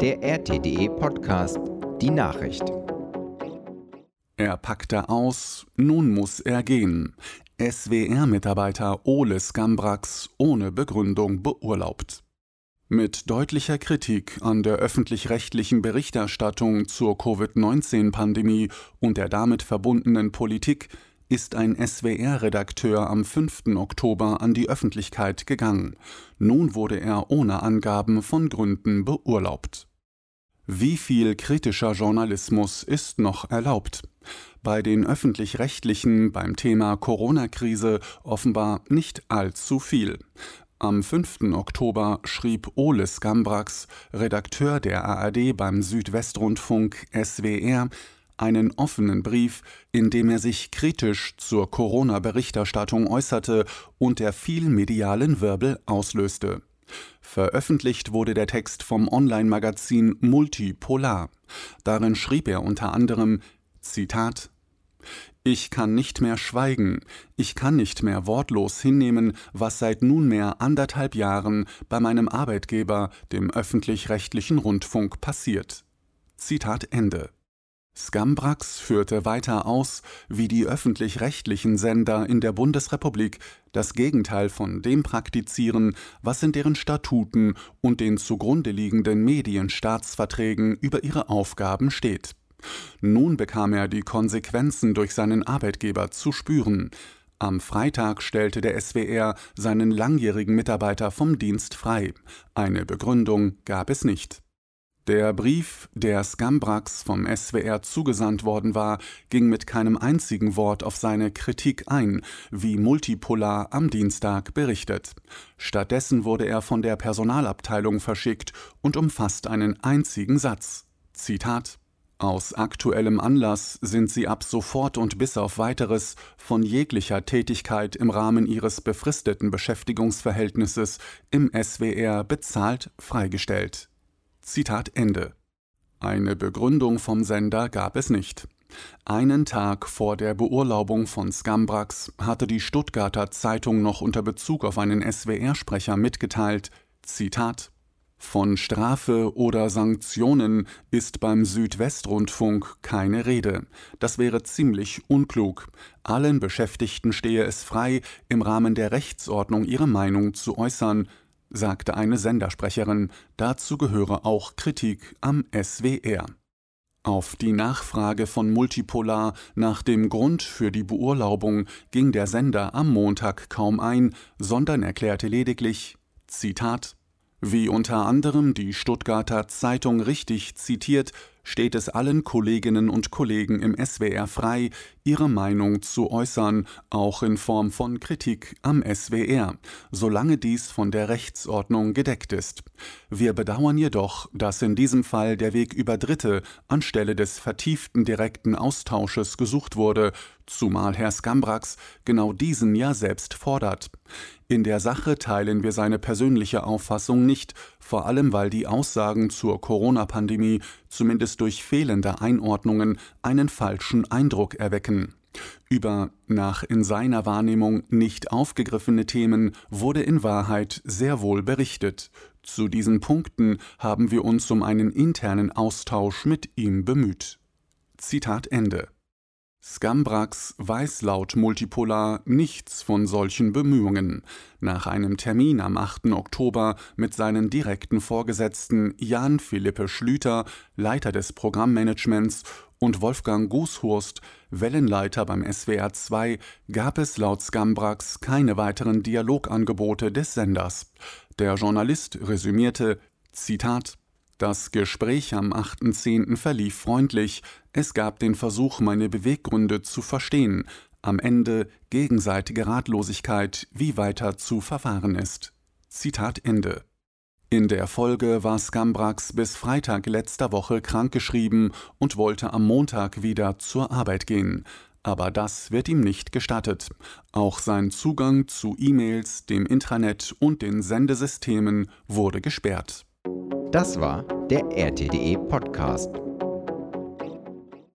der RT.de Podcast, die Nachricht. Er packte aus, nun muss er gehen. SWR-Mitarbeiter Ole Skambraks ohne Begründung beurlaubt. Mit deutlicher Kritik an der öffentlich-rechtlichen Berichterstattung zur Covid-19-Pandemie und der damit verbundenen Politik ist ein SWR-Redakteur am 5. Oktober an die Öffentlichkeit gegangen. Nun wurde er ohne Angaben von Gründen beurlaubt. Wie viel kritischer Journalismus ist noch erlaubt? Bei den Öffentlich-Rechtlichen beim Thema Corona-Krise offenbar nicht allzu viel. Am 5. Oktober schrieb Ole Skambraks, Redakteur der ARD beim Südwestrundfunk SWR, einen offenen Brief, in dem er sich kritisch zur Corona-Berichterstattung äußerte und der viel medialen Wirbel auslöste. Veröffentlicht wurde der Text vom Online-Magazin Multipolar. Darin schrieb er unter anderem, Zitat: Ich kann nicht mehr schweigen, ich kann nicht mehr wortlos hinnehmen, was seit nunmehr 1,5 Jahren bei meinem Arbeitgeber, dem öffentlich-rechtlichen Rundfunk, passiert. Zitat Ende. Skambraks führte weiter aus, wie die öffentlich-rechtlichen Sender in der Bundesrepublik das Gegenteil von dem praktizieren, was in deren Statuten und den zugrunde liegenden Medienstaatsverträgen über ihre Aufgaben steht. Nun bekam er die Konsequenzen durch seinen Arbeitgeber zu spüren. Am Freitag stellte der SWR seinen langjährigen Mitarbeiter vom Dienst frei. Eine Begründung gab es nicht. Der Brief, der Skambraks vom SWR zugesandt worden war, ging mit keinem einzigen Wort auf seine Kritik ein, wie Multipolar am Dienstag berichtet. Stattdessen wurde er von der Personalabteilung verschickt und umfasst einen einzigen Satz. Zitat: Aus aktuellem Anlass sind Sie ab sofort und bis auf Weiteres von jeglicher Tätigkeit im Rahmen Ihres befristeten Beschäftigungsverhältnisses im SWR bezahlt freigestellt. Zitat Ende. Eine Begründung vom Sender gab es nicht. Einen Tag vor der Beurlaubung von Skambraks hatte die Stuttgarter Zeitung noch unter Bezug auf einen SWR-Sprecher mitgeteilt, Zitat: Von Strafe oder Sanktionen ist beim Südwestrundfunk keine Rede. Das wäre ziemlich unklug. Allen Beschäftigten stehe es frei, im Rahmen der Rechtsordnung ihre Meinung zu äußern, sagte eine Sendersprecherin. Dazu gehöre auch Kritik am SWR. Auf die Nachfrage von Multipolar nach dem Grund für die Beurlaubung ging der Sender am Montag kaum ein, sondern erklärte lediglich, Zitat: Wie unter anderem die Stuttgarter Zeitung richtig zitiert, steht es allen Kolleginnen und Kollegen im SWR frei, ihre Meinung zu äußern, auch in Form von Kritik am SWR, solange dies von der Rechtsordnung gedeckt ist. Wir bedauern jedoch, dass in diesem Fall der Weg über Dritte anstelle des vertieften direkten Austausches gesucht wurde, zumal Herr Skambraks genau diesen ja selbst fordert. In der Sache teilen wir seine persönliche Auffassung nicht, vor allem weil die Aussagen zur Corona-Pandemie zumindest durch fehlende Einordnungen einen falschen Eindruck erwecken. Über nach in seiner Wahrnehmung nicht aufgegriffene Themen wurde in Wahrheit sehr wohl berichtet. Zu diesen Punkten haben wir uns um einen internen Austausch mit ihm bemüht. Zitat Ende. Skambraks weiß laut Multipolar nichts von solchen Bemühungen. Nach einem Termin am 8. Oktober mit seinen direkten Vorgesetzten Jan Philippe Schlüter, Leiter des Programmmanagements, und Wolfgang Gushurst, Wellenleiter beim SWR 2, gab es laut Skambraks keine weiteren Dialogangebote des Senders. Der Journalist resümierte, Zitat: Das Gespräch am 8.10. verlief freundlich. Es gab den Versuch, meine Beweggründe zu verstehen. Am Ende gegenseitige Ratlosigkeit, wie weiter zu verfahren ist. Zitat Ende. In der Folge war Skambraks bis Freitag letzter Woche krankgeschrieben und wollte am Montag wieder zur Arbeit gehen. Aber das wird ihm nicht gestattet. Auch sein Zugang zu E-Mails, dem Intranet und den Sendesystemen wurde gesperrt. Das war der RT.de Podcast.